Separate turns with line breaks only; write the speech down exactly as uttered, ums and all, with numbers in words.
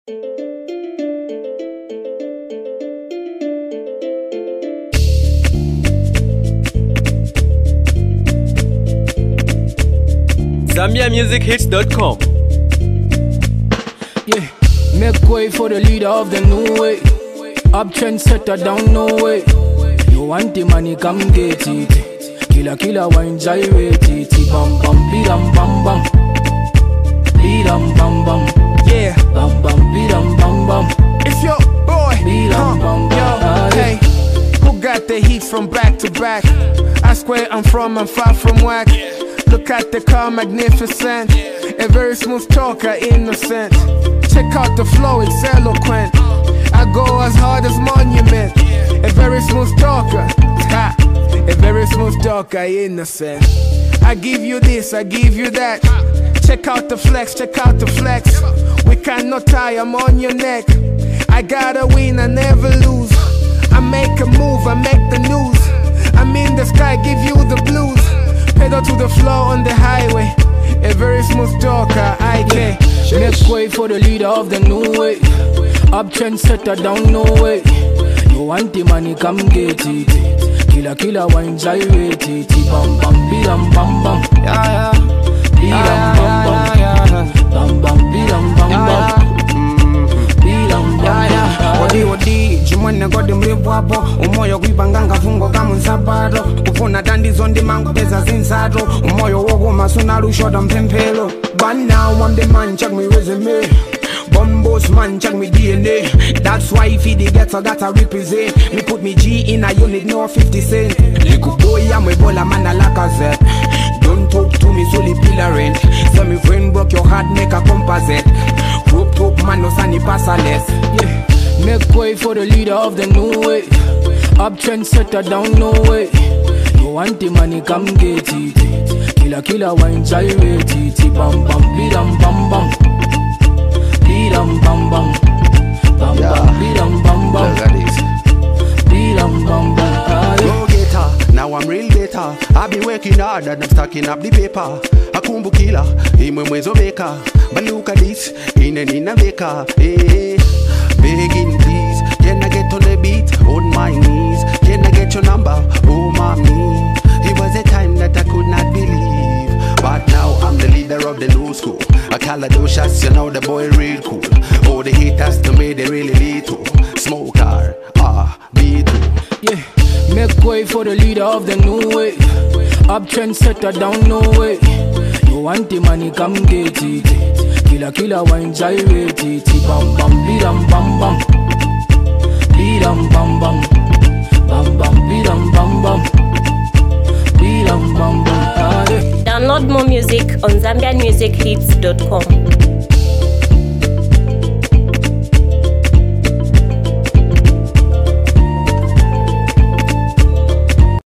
Zambia Music Hits dot com.
Yeah, make way for the leader of the new way. Up trend setter down no way. You want the money, come get it. Killer killer wine gyrate it. Bam bam bidam bam bam. Bidam bam bam.
Yeah,
Bam bam bidam bam bam.
it's your boy.
Bidam bam bam.
Yo,
Ah,
hey, who got the heat from back to back? I swear I'm from, I'm far from whack. Look at the car, magnificent. A very smooth talker, innocent. Check out the flow, it's eloquent. I go as hard as monument. A very smooth talker, ha. A very smooth talker, innocent. I give you this, I give you that. Check out the flex, check out the flex. We cannot tie, I'm on your neck. I gotta win, I never lose. I make a move, I make the news. I'm in the sky, give you the blues. Pedal to the floor on the highway. A very smooth talker, I can.
Make way for the leader of the new way. Up trend setter down no way. You want the money, come get it. Killer killer wine gyrate it. Bam bam bidam bam bam.
Yeah, yeah.
Bidam bam bam. Bam bam bidam bam bam. Bidam bam bam.
Odi odi, jimwene godi mribwapo. Umoyo kuipanganga fungo kama nsabado. Kufuna dandi zondi mangu pesa zinsado. Umoyo wogo masuna rushoda mpempelo. But now I'm the man, check me resume. Bombos man, check me D N A. That's why if he gets I gotta represent. Me put me G in a unit, no fifty cent. Liku boy, I'm a baller man, I like a Z. Don't talk to me, solely pillar rent. So me friend broke your heart, make a composite. Rope top man, no sunny passerless.
Yeah. Make way for the leader of the new way. Up trend setter down no way. You want the money, come get it. Killer killer wine gyrate it. Bam bam bidam bam bam. Bidam bam bam. Bam bam bidam bam bam. Bidam bam bam. Ah, yeah.
Go get her, now I'm real better. I've been working hard and I'm stacking up the paper. A kumbu killer, imwe mwezo beka. But look at this, in and in a beka. Hey, begging please, can I get on the beat? On my knees, can I get your number? Oh mommy, it was a time that I could not believe. But now I'm the leader of the new school. A Caladocious, you know the boy real cool. Oh, the haters to me, they really lethal. Smoke car, ah, be too.
Yeah, make way for the leader of the new way. Up trend setter down no way. You want the money, come get it. Killer killer wine gyrate it. Bam bam bidam bam bam. Bidam bam bam. Bam bam bidam bam bam. Bidam bam bam. Ah, yeah.
Download more music on Zambia Music Hits dot com.